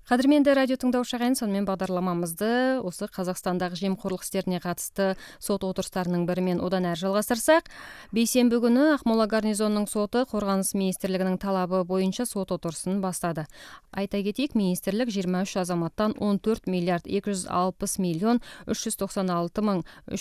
Қадірменді радио тыңдаушы ағайын, сонымен бағдарламамызды осы Қазақстандағы жемқорлық істеріне қатысты сот отырыстарының бірімен одан әрі жалғастырсақ, бейсенбі күні Ақмола гарнизонының соты Қорғаныс министрлігінің талабы бойынша сот отырысын бастады. Айта кетейік, министрлік 23 азаматтан 14 миллиард 260 миллион 396 мың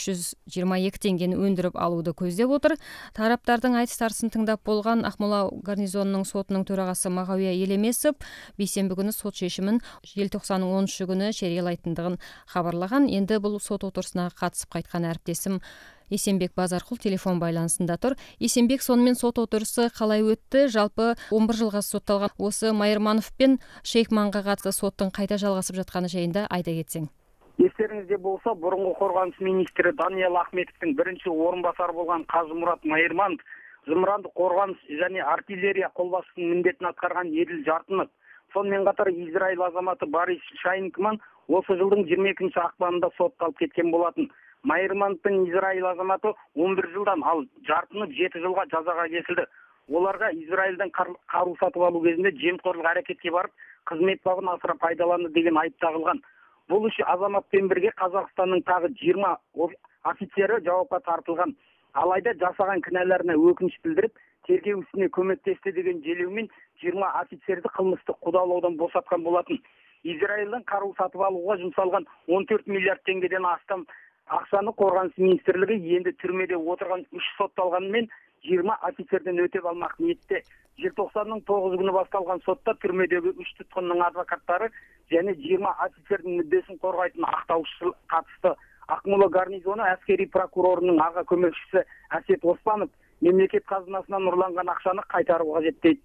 322 теңгені өндіріп алуды көздеп отыр. Тараптардың айтыс-тартысын тыңдап болған Ақмола гарнизонының сотының төрағасы Мағауия Елемесов бейсенбі күні сот шешімін желтоқсанның 10 күні жариялайтындығын хабарлаған. Енді бұл сот отырысына қатысып қайтқан әріптесім Есенбек Базарқұл телефон байланысында тұр. Есенбек, сонымен сот отырысы қалай өтті? Жалпы 11 жылға сотталған осы Майырманов пен Шейхманға қатысты соттың қайта жалғасып жатқаны жайында айта кетсең. Естеріңізде болса, бұрынғы қорғаныс министрі Даниал Ахметовтің бірінші орынбасары болған Қажымұрат Майырманов зымыранды қорғаныс және артиллерия қолбасшысының міндетін атқарған еділ Жартынов. Сонымен қатар Израиль азаматы Борис Шайнкман осы жылдың 22 ақпанында сотталып кеткен болатын. Майырмановтың Израиль азаматы 11 жылдан, ал Жартынов 7 жылға жазаға кесілді. Оларға Израильден қару сатып алу кезінде жемқорлық әрекетке барып, қызмет бабын асыра пайдаланды деген айып тағылған. Бұл үш азаматпен бірге Қазақстанның тағы 20 офицері жауапқа тартылған. Алайда жасаған кінәларына өкініш білдіріп, тергеу ісіне көмектесті деген желеумен 20 офицерді қылмыстық қудалаудан босатқан болатын. Израильден қару сатып алуға жұмсалған 14 миллиард теңгеден астам ақшаны Қорғаныс министрлігі енді түрмеде отырған 3 сотталғанымен 20 офицерден өтеп алмақ ниетте. Желтоқсанның 9 күні басталған сотта түрмедегі 3 тұтқынның адвокаттары және 20 офицердің мүддесін қорғайтын ақтаушысы қатысты. Ақмола гарнизоны әскери прокурорының аға көмекшісі Әсет Оспанов мемлекет қазынасынан ұрланған ақшаны қайтару қажет дейді.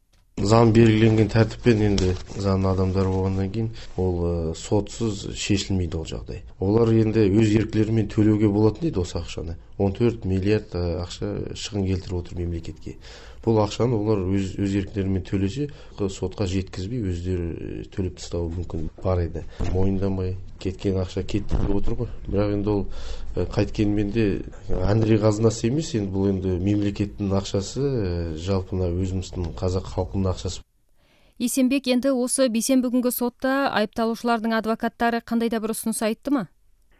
Заң белгіленген тәртіппен енді заң адамдар болғаннан кейін ол сотсыз шешілмейді ол жағдай. Олар енді өз еркілерімен төлеуге болатын дейді осы ақшаны. 14 миллиард ақша шығын келтіріп отыр мемлекетке. Бұл ақшаны олар өз еркілерімен төлесе, сотқа жеткізбей өздері төлеп тастауы мүмкін бар еді. Мойындамай кеткен ақша кетті деп отыр ғой. Бірақ енді ол қайткенмен де Андрей қазынасы емес, енді бұл енді мемлекеттің ақшасы, жалпына өзіміздің қазақ халқының ақшасы. Есенбек, енді осы бейсенбі күнгі сотта айыпталушылардың адвокаттары қандай да бір ұсыныс айтты ма?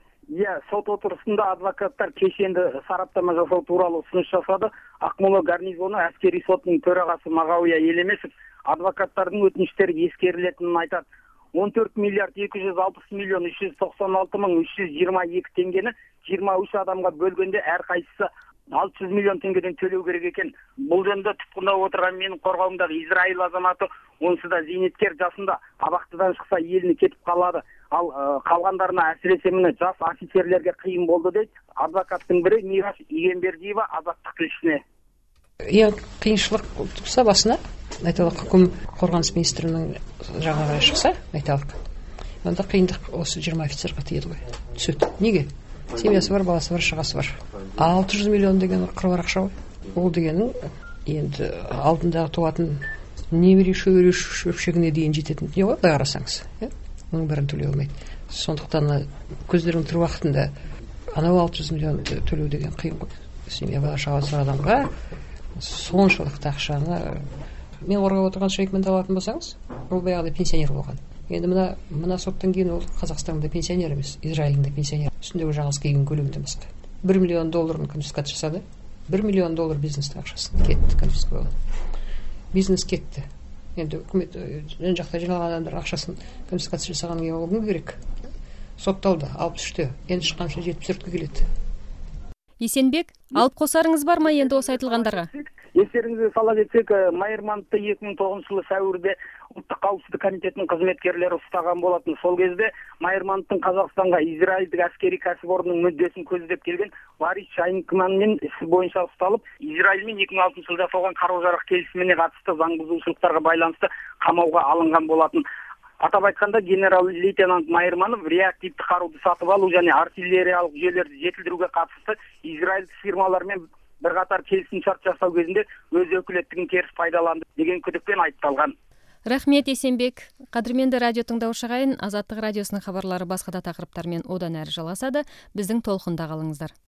Сот отырысында адвокаттар кешенді сараптама жасау туралы ұсыныс жасады. Ақмола гарнизоны әскери сотының төрағасы Мағауия Елемесов адвокаттардың өтініштері ескерілетінін айтады. 14 миллиард 260 миллион 396 мың 322 теңгені 23 адамға бөлгенде әрқайсысы 600 миллион теңгеден төлеу керек екен. Бұл жөнінде тұтқында отырған менің қорғауымдағы Израиль азаматы, онсыз да зейнеткер жасында, абақтыдан шықса еліне кетіп қалады. Ал қалғандарына әсіресе міне жас офицерлерге қиын болды дейді. Адвокаттың бірі Мираш Игенбердиева азаттық тілшісіне. Қиыншылық туса басына, айталық қорғаныс министрінің жағына шықса, айталық. Онда қиындық осы 20 офицерға тиеді ғой. Түседі. Неге? Семьясы бар, баласы бар, шығасы бар. 600 миллион деген қыруар ақша ғой. Ол дегенің енді алдындағы туатын немере шөпшегіне дейін жететін не ғой, қарасаңыз. Оның бәрін төлей алмайды. Сондықтан көздерің тірі уақытында анау 600 миллион төлеу деген қиын ғой. Семья бала шағасы бар адамға соншалықты ақшаны мен қорғап отырған Шейхманды алатын болсаңыз, ол баяғыда пенсионер болған. Енді мына соттан кейін ол Қазақстанда пенсионер емес, Израильдің пенсионер. Үстіндегі жағыз киген көлігінде басқа. $1 миллион конфискат жасады. $1 миллион бизнестің ақшасын кетті, конфискат. Бизнес кетті. Енді үкімет жан жақта жиналған адамдар ақшасын конфискация жасағаннан кейін ол кімге керек? Сотталды 63-те, енді шыққанша 74-ке келеді. Есенбек, алып қосарыңыз бар ма енді осы айтылғандарға? Естеріңізге сала кетсек, Майырмановты 2009 жылы сәуірде ұлттық қауіпсіздік комитетінің қызметкерлері ұстаған болатын. Сол кезде Майырмановтың Қазақстанға Израильдік әскери кәсіпорынның мүддесін көздеп келген Борис Шайнкманмен іс бойынша ұсталып, Израильмен 2006 жылда жасалған қару-жарақ келісіміне қатысты заң бұзушылықтарға байланысты қамауға алынған болатын. Атап айтқанда, генерал-лейтенант Майырманов реактивті қаруды сатып алу және артиллериялық жүйелерді жетілдіруге қатысты Израильдік фирмалармен бірқатар келісімшарт жасау кезінде өз өкілеттігін теріс пайдаланды деген күдікпен айыпталған. Рахмет, Есенбек. Қадірменді радио тыңдаушы ағайын, Азаттық радиосының хабарлары басқа да тақырыптармен одан әрі жалғасады. Біздің толқында қалыңыздар.